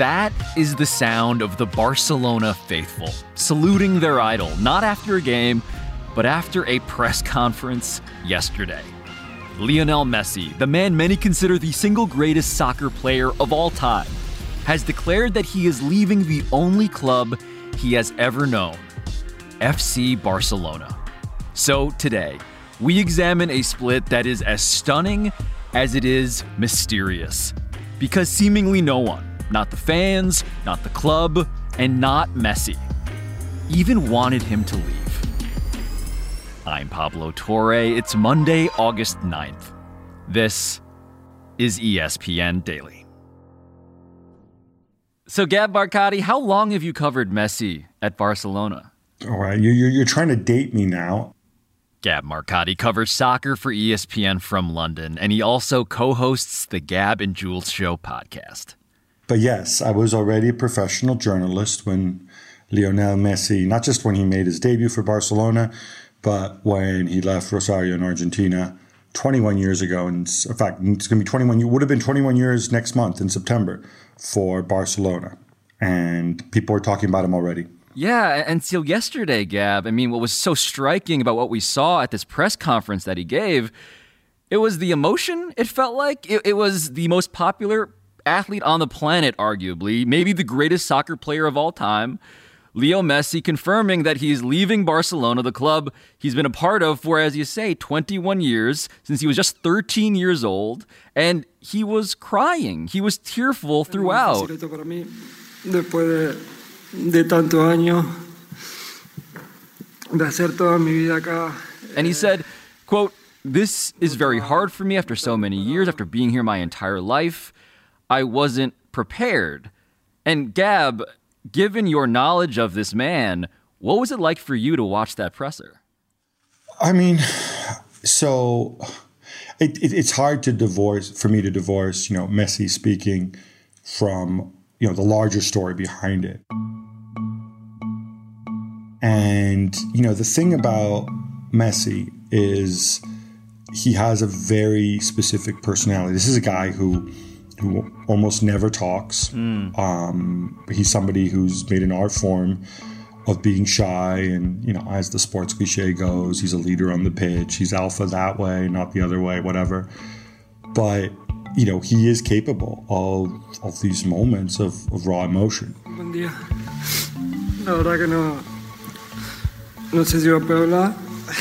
That is the sound of the Barcelona faithful, saluting their idol, not after a game, but after a press conference yesterday. Lionel Messi, the man many consider the single greatest soccer player of all time, has declared that he is leaving the only club he has ever known, FC Barcelona. So today, we examine a split that is as stunning as it is mysterious, because seemingly no one, not the fans, not the club, and not Messi, even wanted him to leave. I'm Pablo Torre. It's Monday, August 9th. This is ESPN Daily. So, Gab Marcotti, how long have you covered Messi at Barcelona? All right, you're trying to date me now. Gab Marcotti covers soccer for ESPN from London, and he also co-hosts the Gab and Jules Show podcast. But yes, I was already a professional journalist when Lionel Messi, not just when he made his debut for Barcelona, but when he left Rosario in Argentina 21 years ago. And in fact, it's going to be 21. It would have been 21 years next month in September for Barcelona. And people are talking about him already. Yeah, until yesterday, Gab. I mean, what was so striking about what we saw at this press conference that he gave, it was the emotion, it felt like. It was the most popular athlete on the planet, arguably, maybe the greatest soccer player of all time, Leo Messi, confirming that he's leaving Barcelona, the club he's been a part of for, as you say, 21 years, since he was just 13 years old, and he was crying. He was tearful throughout. And he said, quote, "This is very hard for me after so many years, after being here my entire life. I wasn't prepared." And Gab, given your knowledge of this man, what was it like for you to watch that presser? I mean, so it's hard for me to divorce, Messi speaking from, the larger story behind it. And, the thing about Messi is he has a very specific personality. This is a guy who almost never talks. He's somebody who's made an art form of being shy, and, as the sports cliche goes, he's a leader on the pitch. He's alpha that way, not the other way, whatever. But, he is capable of these moments of raw emotion. Buen día. La verdad que no sé si va a poder hablar.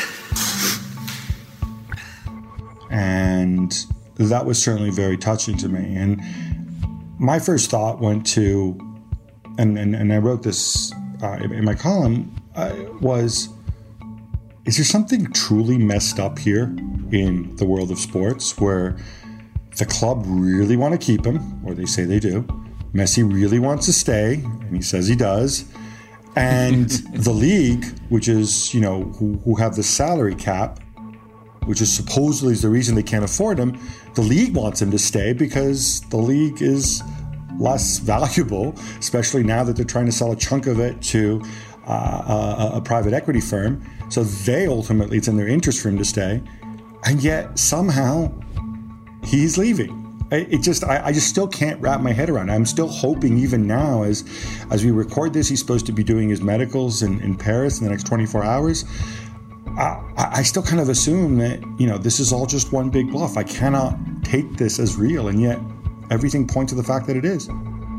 And that was certainly very touching to me. And my first thought went to, and I wrote this in my column, was, is there something truly messed up here in the world of sports where the club really want to keep him, or they say they do. Messi really wants to stay, and he says he does. And the league, which is, who have the salary cap, which is supposedly the reason they can't afford him, the league wants him to stay because the league is less valuable, especially now that they're trying to sell a chunk of it to a private equity firm. So they ultimately, it's in their interest for him to stay. And yet somehow he's leaving. I just still can't wrap my head around it. I'm still hoping even now as we record this, he's supposed to be doing his medicals in Paris in the next 24 hours. I still kind of assume that, this is all just one big bluff. I cannot take this as real, and yet everything points to the fact that it is.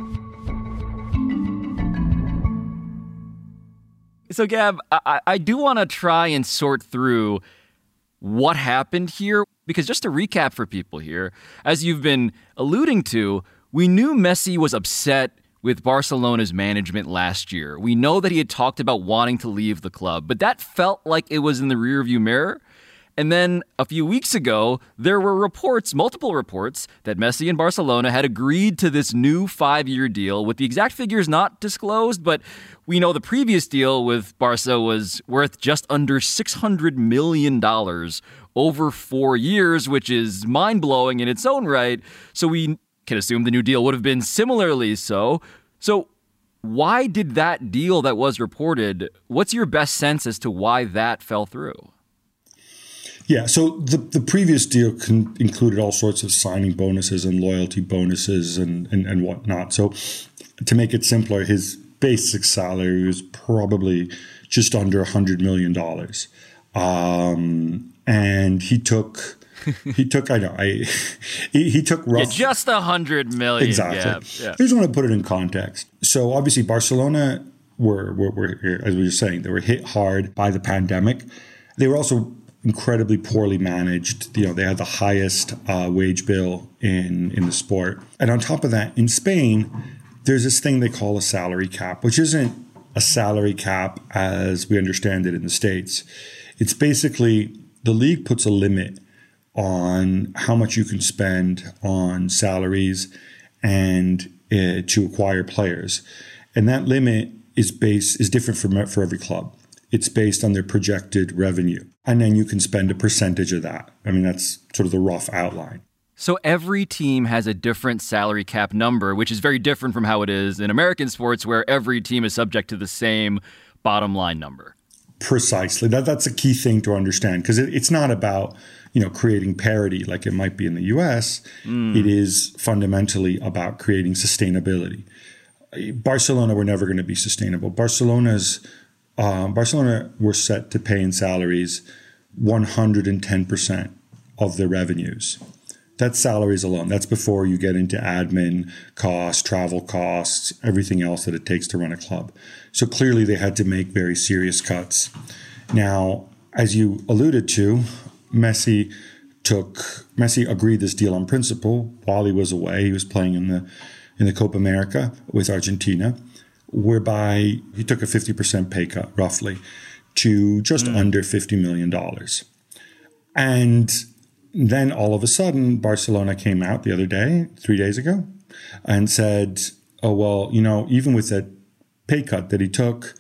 So, Gab, I do want to try and sort through what happened here, because just to recap for people here, as you've been alluding to, we knew Messi was upset with Barcelona's management last year. We know that he had talked about wanting to leave the club, but that felt like it was in the rearview mirror. And then a few weeks ago, there were multiple reports, that Messi and Barcelona had agreed to this new 5-year deal with the exact figures not disclosed, but we know the previous deal with Barca was worth just under $600 million over 4 years, which is mind-blowing in its own right. So we can assume the new deal would have been similarly so. So why did that deal that was reported, what's your best sense as to why that fell through? Yeah, so the previous deal included all sorts of signing bonuses and loyalty bonuses and whatnot. So to make it simpler, his basic salary was probably just under $100 million. And he took he took roughly just 100 million. Exactly. I just want to put it in context. So obviously Barcelona were as we were saying, they were hit hard by the pandemic. They were also incredibly poorly managed. They had the highest wage bill in the sport. And on top of that, in Spain, there's this thing they call a salary cap, which isn't a salary cap as we understand it in the States. It's basically the league puts a limit on how much you can spend on salaries and to acquire players. And that limit is different for every club. It's based on their projected revenue. And then you can spend a percentage of that. I mean, that's sort of the rough outline. So every team has a different salary cap number, which is very different from how it is in American sports, where every team is subject to the same bottom line number. Precisely. That's a key thing to understand, because it's not about creating parity like it might be in the US. It is fundamentally about creating sustainability. Barcelona were never going to be sustainable. Barcelona were set to pay in salaries 110% of their revenues. That's salaries alone. That's before you get into admin costs, travel costs, everything else that it takes to run a club. So clearly they had to make very serious cuts. Now, as you alluded to, Messi agreed this deal on principle while he was away. He was playing in the Copa America with Argentina, whereby he took a 50% pay cut, roughly, to just under $50 million. And then all of a sudden, Barcelona came out the other day, 3 days ago, and said, oh, well, even with that pay cut that he took,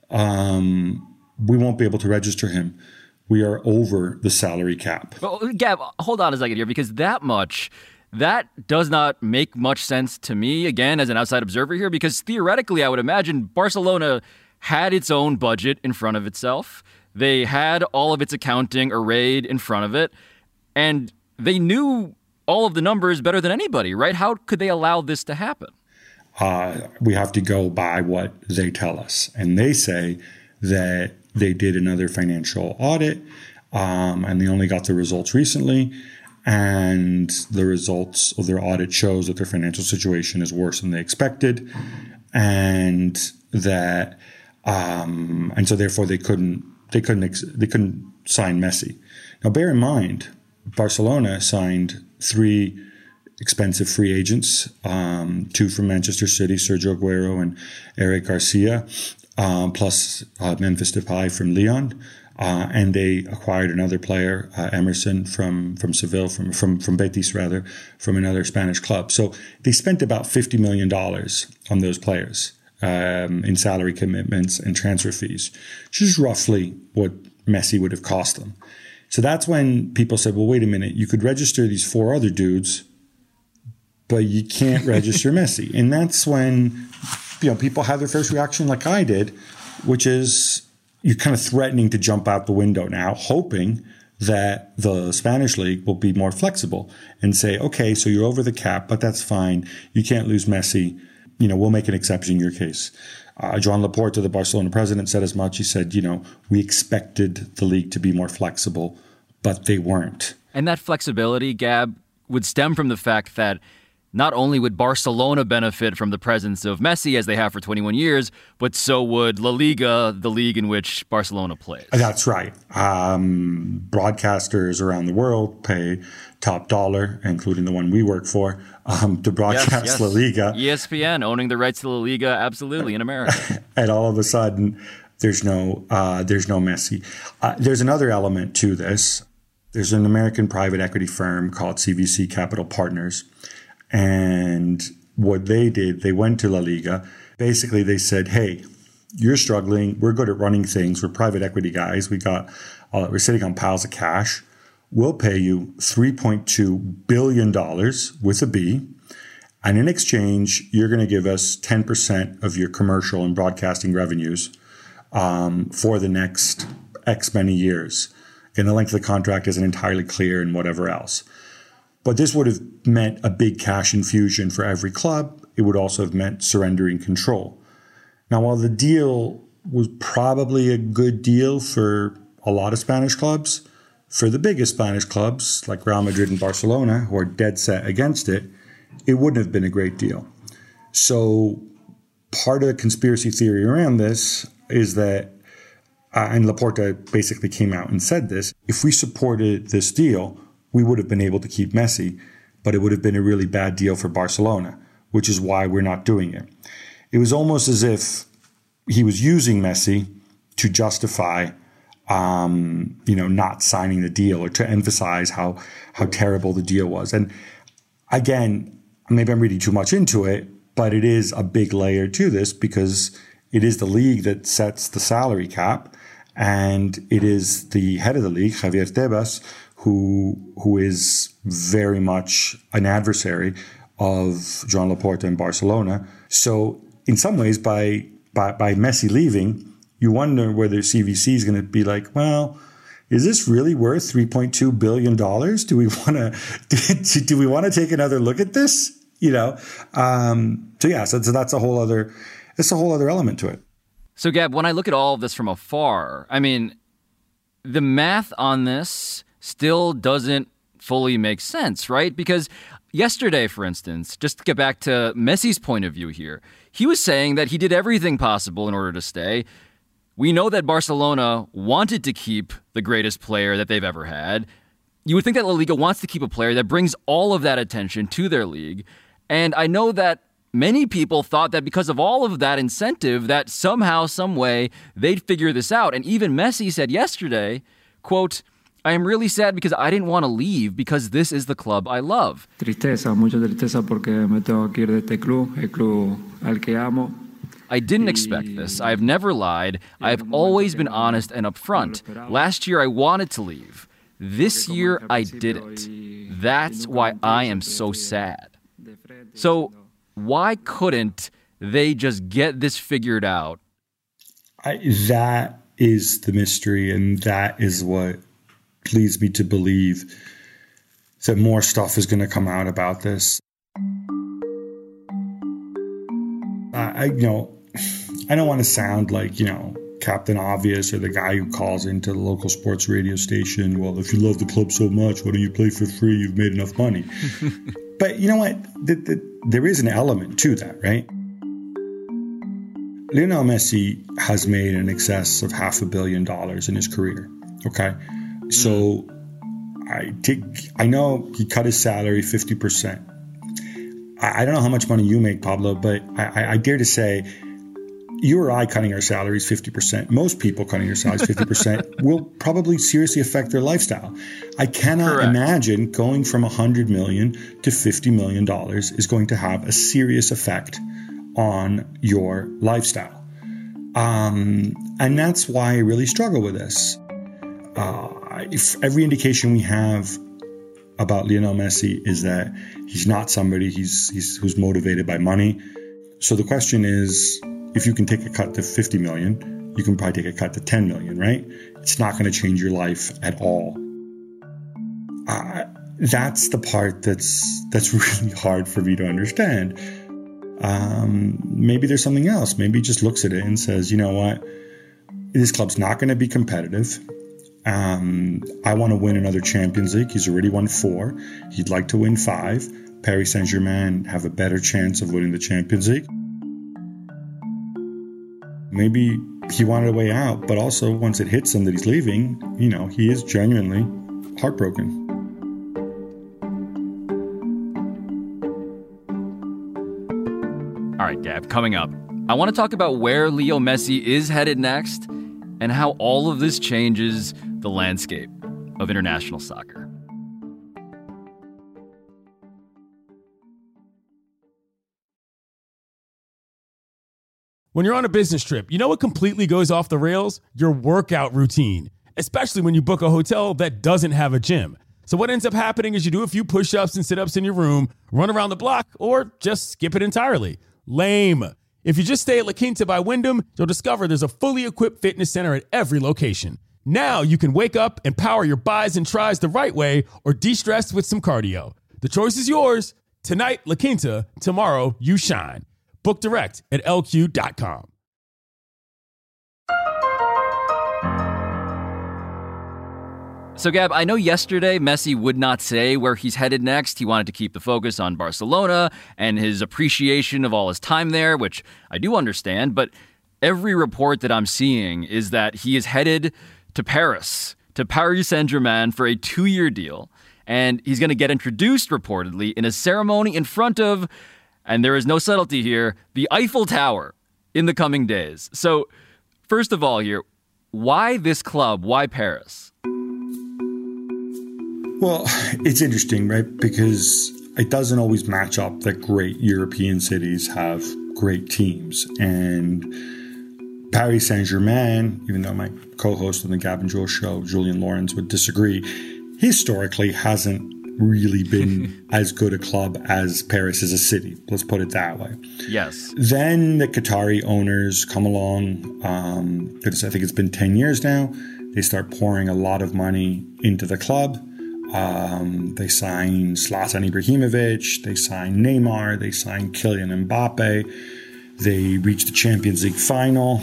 we won't be able to register him. We are over the salary cap. Well, Gab, hold on a second here, because that does not make much sense to me, again, as an outside observer here, because theoretically, I would imagine Barcelona had its own budget in front of itself. They had all of its accounting arrayed in front of it, and they knew all of the numbers better than anybody, right? How could they allow this to happen? We have to go by what they tell us. And they say that they did another financial audit, and they only got the results recently. And the results of their audit shows that their financial situation is worse than they expected, and that and so therefore they couldn't sign Messi. Now, bear in mind, Barcelona signed 3 expensive free agents, 2 from Manchester City, Sergio Aguero and Eric Garcia, plus Memphis Depay from Lyon. And they acquired another player, Emerson from Seville, from Betis rather, from another Spanish club. So they spent about $50 million on those players in salary commitments and transfer fees, which is roughly what Messi would have cost them. So that's when people said, well, wait a minute, you could register these 4 other dudes, but you can't register Messi. And that's when people have their first reaction like I did, which is, you're kind of threatening to jump out the window now, hoping that the Spanish league will be more flexible and say, okay, so you're over the cap, but that's fine. You can't lose Messi. We'll make an exception in your case. Joan Laporta, the Barcelona president, said as much. He said, we expected the league to be more flexible, but they weren't. And that flexibility, Gab, would stem from the fact that not only would Barcelona benefit from the presence of Messi, as they have for 21 years, but so would La Liga, the league in which Barcelona plays. That's right. Broadcasters around the world pay top dollar, including the one we work for, to broadcast La Liga. ESPN owning the rights to La Liga, absolutely, in America. And all of a sudden, there's no Messi. There's another element to this. There's an American private equity firm called CVC Capital Partners. And what they did, they went to La Liga. Basically, they said, hey, you're struggling. We're good at running things. We're private equity guys. We're sitting on piles of cash. We'll pay you $3.2 billion with a B. And in exchange, you're going to give us 10% of your commercial and broadcasting revenues for the next X many years. And the length of the contract isn't entirely clear and whatever else. But this would have meant a big cash infusion for every club. it would also have meant surrendering control. Now, while the deal was probably a good deal for a lot of Spanish clubs, for the biggest Spanish clubs like Real Madrid and Barcelona, who are dead set against it, it wouldn't have been a great deal. So part of the conspiracy theory around this is that, and Laporta basically came out and said this, if we supported this deal, we would have been able to keep Messi, but it would have been a really bad deal for Barcelona, which is why we're not doing it. It was almost as if he was using Messi to justify, not signing the deal, or to emphasize how terrible the deal was. And again, maybe I'm reading too much into it, but it is a big layer to this because it is the league that sets the salary cap, and it is the head of the league, Javier Tebas, who is very much an adversary of Joan Laporta in Barcelona. So in some ways, by Messi leaving, you wonder whether CVC is going to be like, well, is this really worth $3.2 billion? Do we want to take another look at this? So that's a whole other element to it. So Gab, when I look at all of this from afar, I mean, the math on this still doesn't fully make sense, right? Because yesterday, for instance, just to get back to Messi's point of view here, he was saying that he did everything possible in order to stay. We know that Barcelona wanted to keep the greatest player that they've ever had. You would think that La Liga wants to keep a player that brings all of that attention to their league. And I know that many people thought that because of all of that incentive, that somehow, some way, they'd figure this out. And even Messi said yesterday, quote, "I am really sad because I didn't want to leave because this is the club I love." Tristeza, mucha tristeza porque me tengo que ir de este club, el club al que amo. I didn't expect this. I have never lied. I have always been honest and upfront. Last year I wanted to leave. This year I didn't. That's why I am so sad. So why couldn't they just get this figured out? That is the mystery, and that is what leads me to believe that more stuff is going to come out about this. I don't want to sound like, Captain Obvious or the guy who calls into the local sports radio station. Well, if you love the club so much, why don't you play for free? You've made enough money. But you know what? There is an element to that, right? Lionel Messi has made in excess of $500 million in his career. Okay. So I know he cut his salary 50%. I don't know how much money you make, Pablo, but I dare to say you or I cutting our salaries 50%, most people cutting their salaries 50% will probably seriously affect their lifestyle. I cannot imagine going from $100 million to $50 million is going to have a serious effect on your lifestyle. And that's why I really struggle with this. If every indication we have about Lionel Messi is that he's not somebody who's motivated by money. So the question is, if you can take a cut to 50 million, you can probably take a cut to 10 million, right? It's not going to change your life at all. That's the part that's really hard for me to understand. Maybe there's something else. Maybe he just looks at it and says, you know what? This club's not going to be competitive. I want to win another Champions League. He's already won 4. He'd like to win 5. Paris Saint-Germain have a better chance of winning the Champions League. Maybe he wanted a way out, but also once it hits him that he's leaving, he is genuinely heartbroken. All right, Gab, coming up, I want to talk about where Leo Messi is headed next and how all of this changes the landscape of international soccer. When you're on a business trip, you know what completely goes off the rails? Your workout routine, especially when you book a hotel that doesn't have a gym. So what ends up happening is you do a few push-ups and sit-ups in your room, run around the block, or just skip it entirely. Lame. If you just stay at La Quinta by Wyndham, you'll discover there's a fully equipped fitness center at every location. Now you can wake up and power your bis and tris the right way or de-stress with some cardio. The choice is yours. Tonight, La Quinta. Tomorrow, you shine. Book direct at LQ.com. So, Gab, I know yesterday Messi would not say where he's headed next. He wanted to keep the focus on Barcelona and his appreciation of all his time there, which I do understand. But every report that I'm seeing is that he is headed to Paris Saint-Germain for a 2-year deal. And he's going to get introduced, reportedly, in a ceremony in front of, and there is no subtlety here, the Eiffel Tower in the coming days. So, first of all here, why this club? Why Paris? Well, it's interesting, right? Because it doesn't always match up that great European cities have great teams. And Paris Saint-Germain, even though my co-host on the Gab and Joel show, Julian Lawrence, would disagree, historically hasn't really been as good a club as Paris as a city. Let's put it that way. Yes. Then the Qatari owners come along. I think it's been 10 years now. They start pouring a lot of money into the club. They sign Zlatan Ibrahimovic. They sign Neymar. They sign Kylian Mbappe. They reach the Champions League final.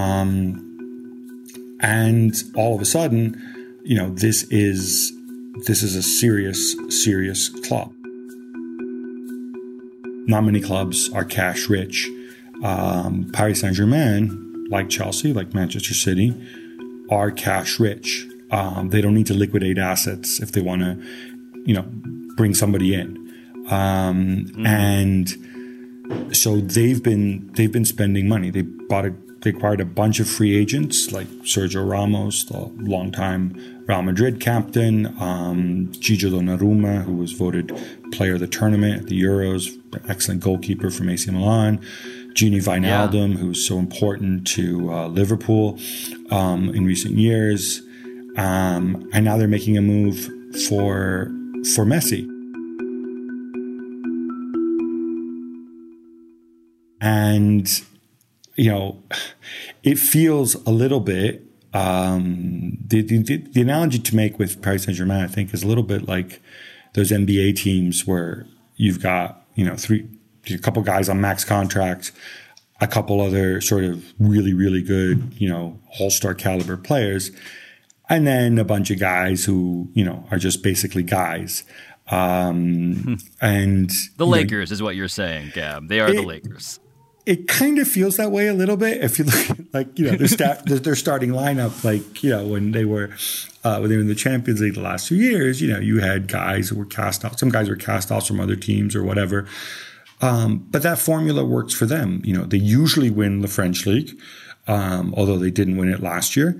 And all of a sudden, this is a serious club. Not many clubs are cash rich. Paris Saint-Germain, like Chelsea, like Manchester City, are cash rich. They don't need to liquidate assets if they want to, bring somebody in. And so they've been spending money. They acquired a bunch of free agents like Sergio Ramos, the longtime Real Madrid captain, Gigi Donnarumma, who was voted player of the tournament at the Euros, excellent goalkeeper from AC Milan, Gini Wijnaldum, who's so important to Liverpool in recent years, and now they're making a move for Messi. And it feels a little bit, the analogy to make with Paris Saint-Germain, I think, is a little bit like those NBA teams where you've got, a couple guys on max contract, a couple other sort of really, really good, all-star caliber players, and then a bunch of guys who, are just basically guys. And the Lakers is what you're saying, Gab. They are the Lakers. It kind of feels that way a little bit. If you look at, their starting lineup, when they were in the Champions League the last 2 years, you had guys who were cast off. Some guys were cast off from other teams or whatever. But that formula works for them. They usually win the French league, although they didn't win it last year.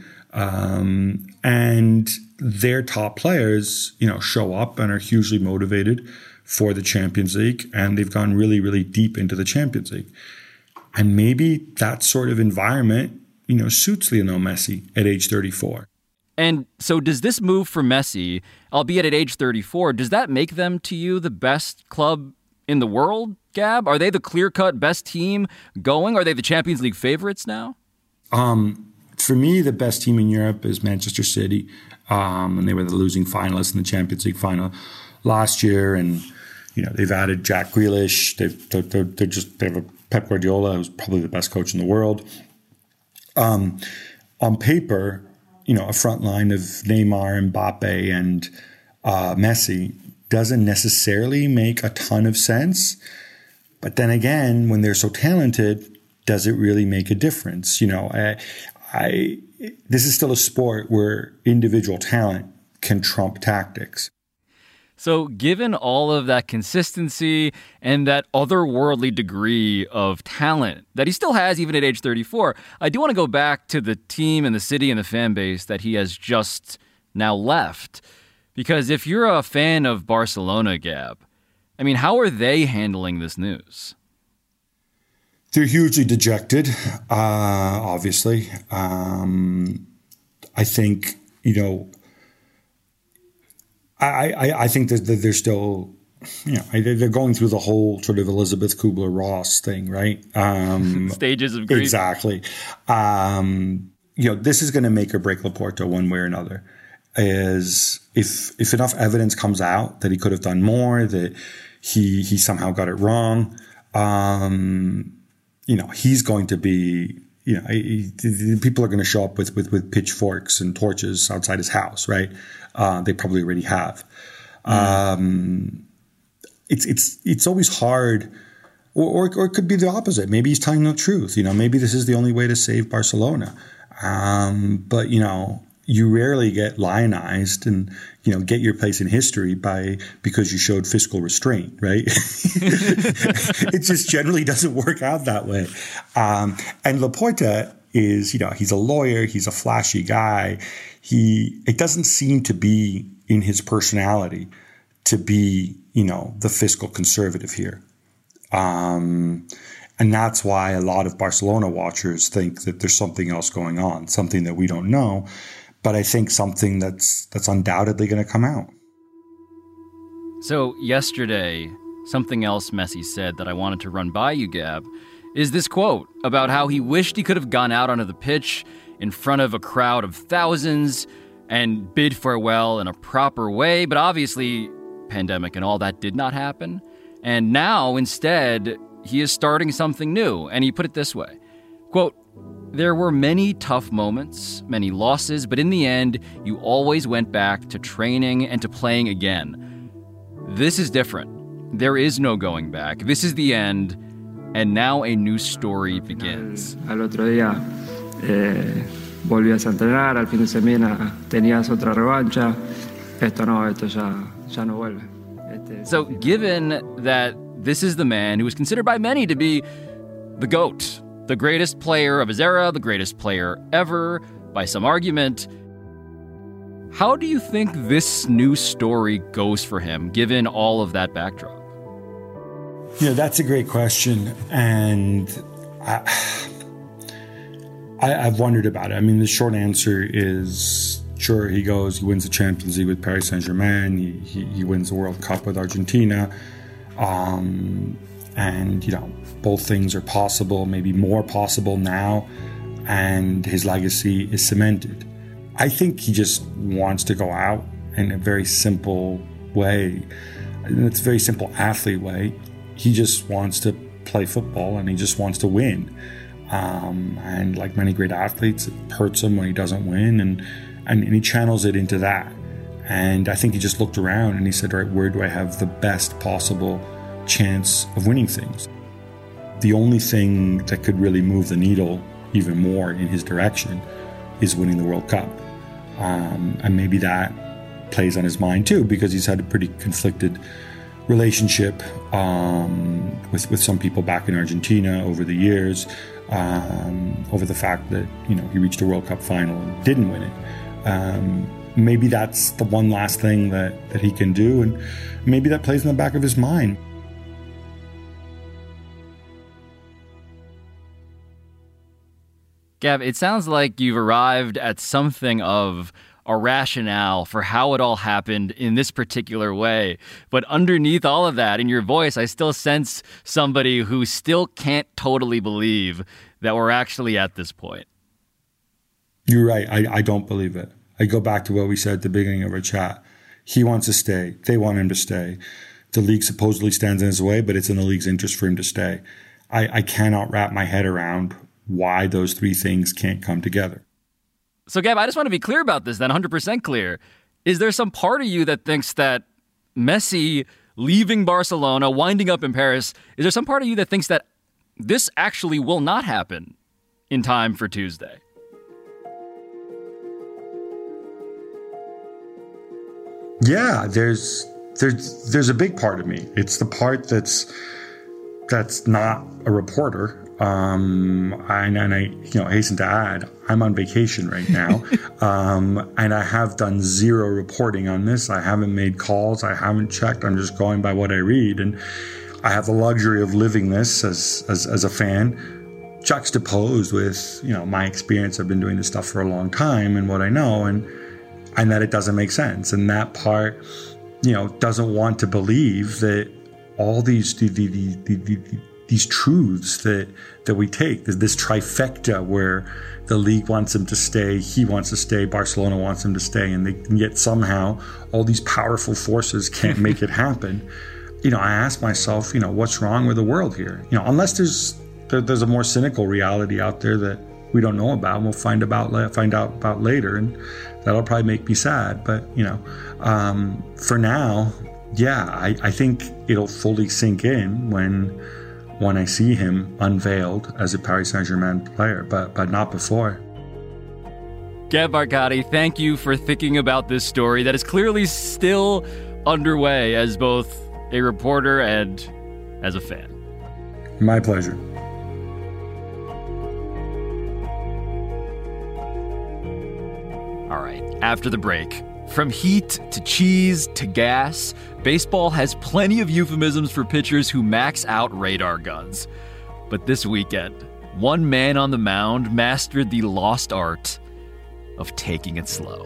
And their top players, show up and are hugely motivated for the Champions League. And they've gone really, really deep into the Champions League. And maybe that sort of environment, suits Lionel Messi at age 34. And so does this move for Messi, albeit at age 34, does that make them to you the best club in the world, Gab? Are they the clear-cut best team going? Are they the Champions League favorites now? For me, the best team in Europe is Manchester City. And they were the losing finalists in the Champions League final last year. And, they've added Jack Grealish. They have a Pep Guardiola, who's probably the best coach in the world. On paper, a front line of Neymar, Mbappe, and Messi doesn't necessarily make a ton of sense. But then again, when they're so talented, does it really make a difference? This is still a sport where individual talent can trump tactics. So given all of that consistency and that otherworldly degree of talent that he still has even at age 34, I do want to go back to the team and the city and the fan base that he has just now left. Because if you're a fan of Barcelona, Gab, how are they handling this news? They're hugely dejected, obviously. I think, I think that they're still, they're going through the whole sort of Elizabeth Kubler-Ross thing, right? Stages of grief. Exactly. This is going to make or break Laporta one way or another. Is if enough evidence comes out that he could have done more, that he somehow got it wrong. He's going to be, people are going to show up with pitchforks and torches outside his house, right? They probably already have. It's always hard, or it could be the opposite. Maybe he's telling the truth. Maybe this is the only way to save Barcelona. But you rarely get lionized and get your place in history because you showed fiscal restraint, right? It just generally doesn't work out that way. And Laporta is, he's a lawyer, he's a flashy guy. It doesn't seem to be in his personality to be, the fiscal conservative here. And that's why a lot of Barcelona watchers think that there's something else going on, something that we don't know. But I think something that's undoubtedly going to come out. So yesterday, something else Messi said that I wanted to run by you, Gab, is this quote about how he wished he could have gone out onto the pitch in front of a crowd of thousands and bid farewell in a proper way. But obviously, pandemic and all that did not happen. And now, instead, he is starting something new. And he put it this way, quote, "There were many tough moments, many losses, but in the end, you always went back to training and to playing again. This is different. There is no going back. This is the end, and now a new story begins." Al otro día, volvías a entrenar, al fin de semana tenías otra revancha. Esto ya no vuelve. So given that this is the man who is considered by many to be the GOAT, the greatest player of his era, the greatest player ever, by some argument, how do you think this new story goes for him, given all of that backdrop? That's a great question. And I've wondered about it. I mean, the short answer is, sure, he wins the Champions League with Paris Saint-Germain. He wins the World Cup with Argentina. And, both things are possible, maybe more possible now, and his legacy is cemented. I think he just wants to go out in a very simple way. And it's a very simple athlete way. He just wants to play football and he just wants to win. And like many great athletes, it hurts him when he doesn't win, and he channels it into that. And I think he just looked around and he said, all right, where do I have the best possible chance of winning things? The only thing that could really move the needle even more in his direction is winning the World Cup. And maybe that plays on his mind too, because he's had a pretty conflicted relationship with some people back in Argentina over the years, over the fact that, he reached a World Cup final and didn't win it. Maybe that's the one last thing that he can do, and maybe that plays in the back of his mind. Gab, it sounds like you've arrived at something of a rationale for how it all happened in this particular way. But underneath all of that, in your voice, I still sense somebody who still can't totally believe that we're actually at this point. You're right. I don't believe it. I go back to what we said at the beginning of our chat. He wants to stay. They want him to stay. The league supposedly stands in his way, but it's in the league's interest for him to stay. I cannot wrap my head around why those three things can't come together. So, Gab, I just want to be clear about this, then 100% clear. Is there some part of you that thinks that Messi leaving Barcelona, winding up in Paris, is there some part of you that thinks that this actually will not happen in time for Tuesday? Yeah, there's a big part of me. It's the part that's not a reporter. And I hasten to add, I'm on vacation right now. And I have done zero reporting on this. I haven't made calls. I haven't checked. I'm just going by what I read. And I have the luxury of living this as a fan, juxtaposed with, my experience. I've been doing this stuff for a long time and what I know, and that it doesn't make sense. And that part, doesn't want to believe that all these truths that we take, this trifecta where the league wants him to stay, he wants to stay, Barcelona wants him to stay, and yet somehow all these powerful forces can't make it happen. I ask myself, what's wrong with the world here? Unless there's a more cynical reality out there that we don't know about, and we'll find out about later, and that'll probably make me sad. But for now, I think it'll fully sink in when I see him unveiled as a Paris Saint-Germain player, but not before. Gab Arcadi, thank you for thinking about this story that is clearly still underway as both a reporter and as a fan. My pleasure. All right, after the break, from heat to cheese to gas, baseball has plenty of euphemisms for pitchers who max out radar guns. But this weekend, one man on the mound mastered the lost art of taking it slow.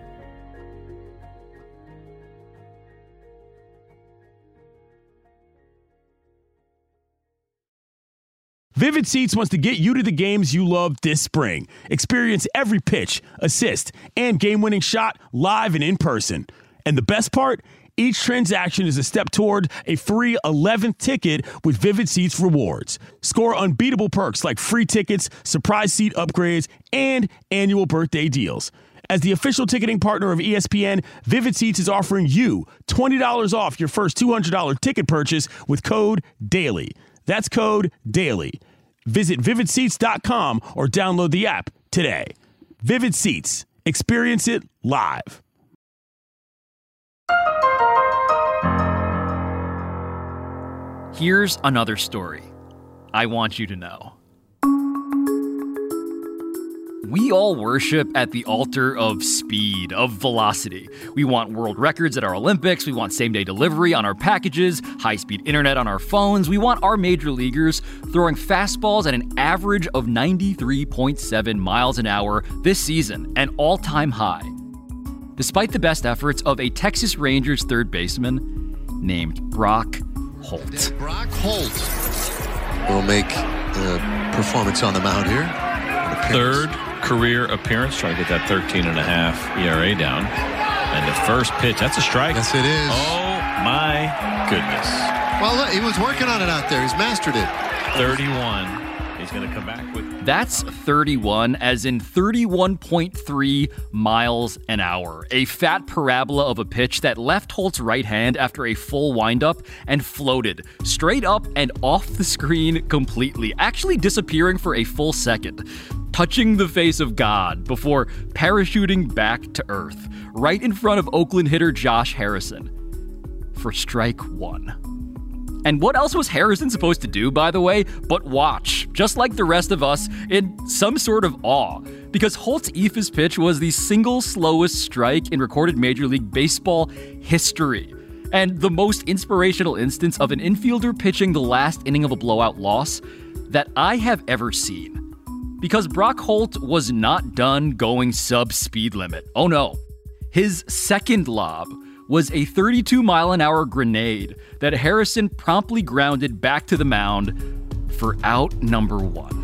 Vivid Seats wants to get you to the games you love this spring. Experience every pitch, assist, and game-winning shot live and in person. And the best part? Each transaction is a step toward a free 11th ticket with Vivid Seats rewards. Score unbeatable perks like free tickets, surprise seat upgrades, and annual birthday deals. As the official ticketing partner of ESPN, Vivid Seats is offering you $20 off your first $200 ticket purchase with code DAILY. That's code DAILY. Visit vividseats.com or download the app today. Vivid Seats. Experience it live. Here's another story I want you to know. We all worship at the altar of speed, of velocity. We want world records at our Olympics. We want same-day delivery on our packages, high-speed internet on our phones. We want our major leaguers throwing fastballs at an average of 93.7 miles an hour this season, an all-time high. Despite the best efforts of a Texas Rangers third baseman named Brock Holt. Brock Holt will make a performance on the mound here. Third career appearance, trying to get that 13.5 ERA down. And the first pitch, that's a strike. Yes, it is. Oh, my goodness. Well, look, he was working on it out there. He's mastered it. 31. He's going to come back with... That's 31, as in 31.3 miles an hour. A fat parabola of a pitch that left Holt's right hand after a full windup and floated straight up and off the screen completely, actually disappearing for a full second, touching the face of God before parachuting back to earth, right in front of Oakland hitter Josh Harrison for strike one. And what else was Harrison supposed to do, by the way, but watch, just like the rest of us, in some sort of awe? Because Holt's eephus pitch was the single slowest strike in recorded Major League Baseball history, and the most inspirational instance of an infielder pitching the last inning of a blowout loss that I have ever seen. Because Brock Holt was not done going sub-speed limit. Oh no. His second lob was a 32-mile-an-hour grenade that Harrison promptly grounded back to the mound for out number one.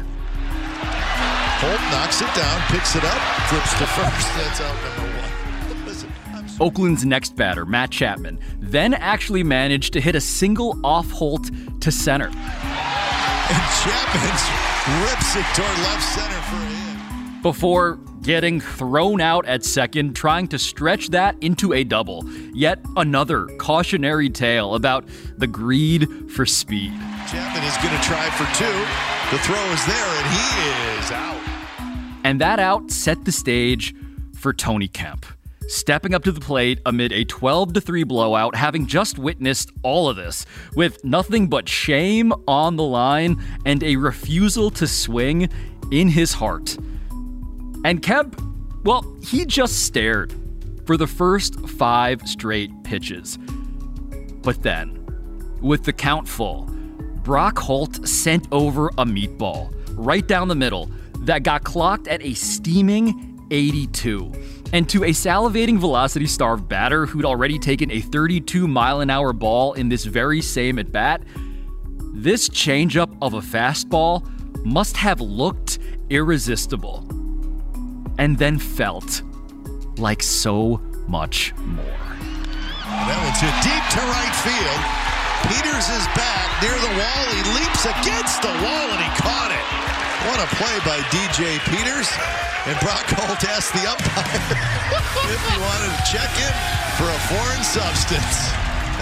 Holt knocks it down, picks it up, flips to first. That's out number one. Listen, Oakland's next batter, Matt Chapman, then actually managed to hit a single off Holt to center. And Chapman rips it toward left center for a hit. Before getting thrown out at second, trying to stretch that into a double. Yet another cautionary tale about the greed for speed. Chapman is going to try for two. The throw is there, and he is out. And that out set the stage for Tony Kemp, stepping up to the plate amid a 12-3 blowout, having just witnessed all of this, with nothing but shame on the line and a refusal to swing in his heart. And Kemp, well, he just stared for the first 5 straight pitches. But then, with the count full, Brock Holt sent over a meatball right down the middle that got clocked at a steaming 82. And to a salivating velocity-starved batter who'd already taken a 32-mile-an-hour ball in this very same at-bat, this changeup of a fastball must have looked irresistible. And then felt like so much more. That one's hit deep to right field. Peters is back near the wall. He leaps against the wall, and he caught it. What a play by DJ Peters. And Brock Holt asked the umpire if he wanted to check him for a foreign substance.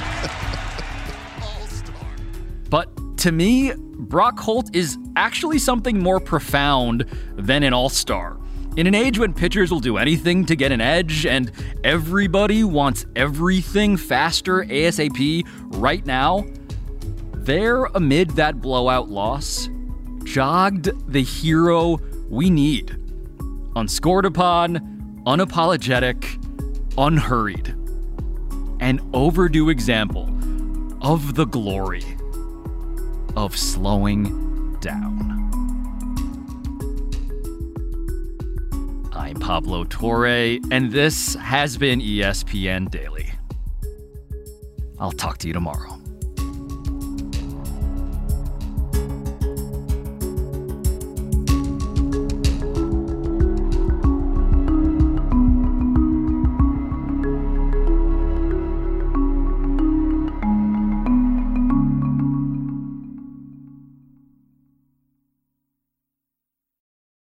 But to me, Brock Holt is actually something more profound than an all-star. In an age when pitchers will do anything to get an edge and everybody wants everything faster ASAP right now, there amid that blowout loss jogged the hero we need. Unscored upon, unapologetic, unhurried. An overdue example of the glory of slowing down. I'm Pablo Torre, and this has been ESPN Daily. I'll talk to you tomorrow.